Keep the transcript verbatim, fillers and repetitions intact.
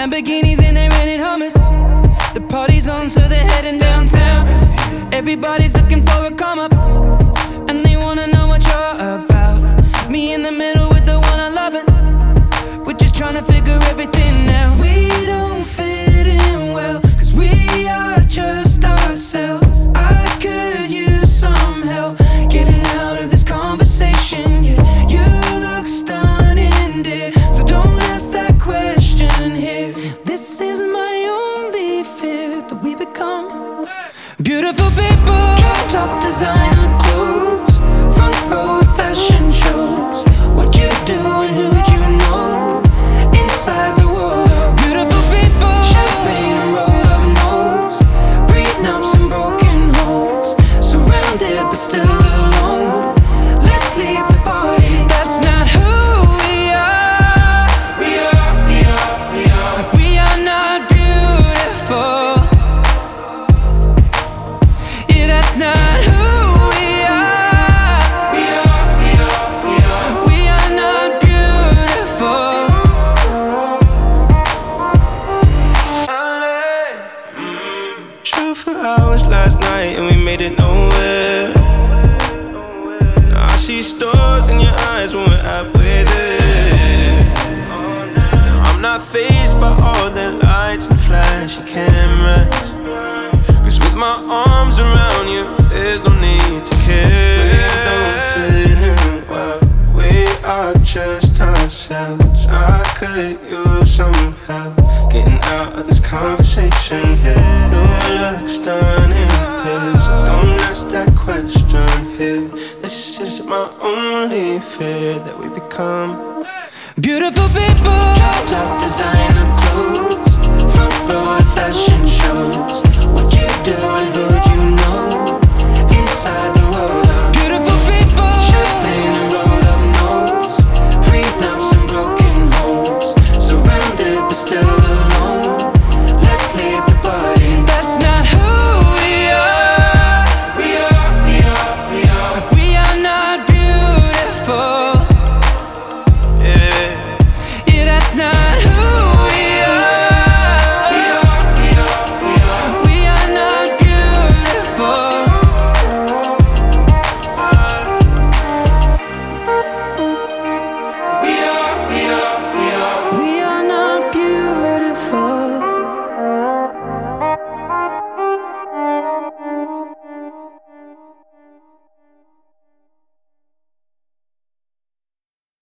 Lamborghinis and they rented hummus. The party's on, so they're heading downtown. Everybody's looking for a come up, and they wanna know what you're about. Me in the middle with the one I love it. We're just trying to figure everything out. We don't fit in well, cause we are just ourselves. I could use some help getting out of this conversation. Yeah, you look stunning, dear, so don't ask that question here. This is my only fear, that we become beautiful people. Top designer clothes, front row fashion shows. What you do and who'd you know? Inside the world of beautiful people. Champagne and roll up nose, prenups and broken homes. Surrounded but still alone. Let's leave the party. That's not who we are. We are, we are, we are. We are not beautiful. Yeah, that's not who we are. We are, we are, we are. We are not beautiful. Drove for hours last night and we made it nowhere. Now I see stars in your eyes when we're halfway there. Now I'm not fazed by all the lights and flashy cameras, cause with my arms around you, there's no need to care. We don't fit in well, we are just ourselves. I could use some help getting out of this conversation here. You look stunning, please, so don't ask that question here. This is my only fear, that we become beautiful people. Top designer clothes, front row fashion shows. What you do and who'd you know? Inside the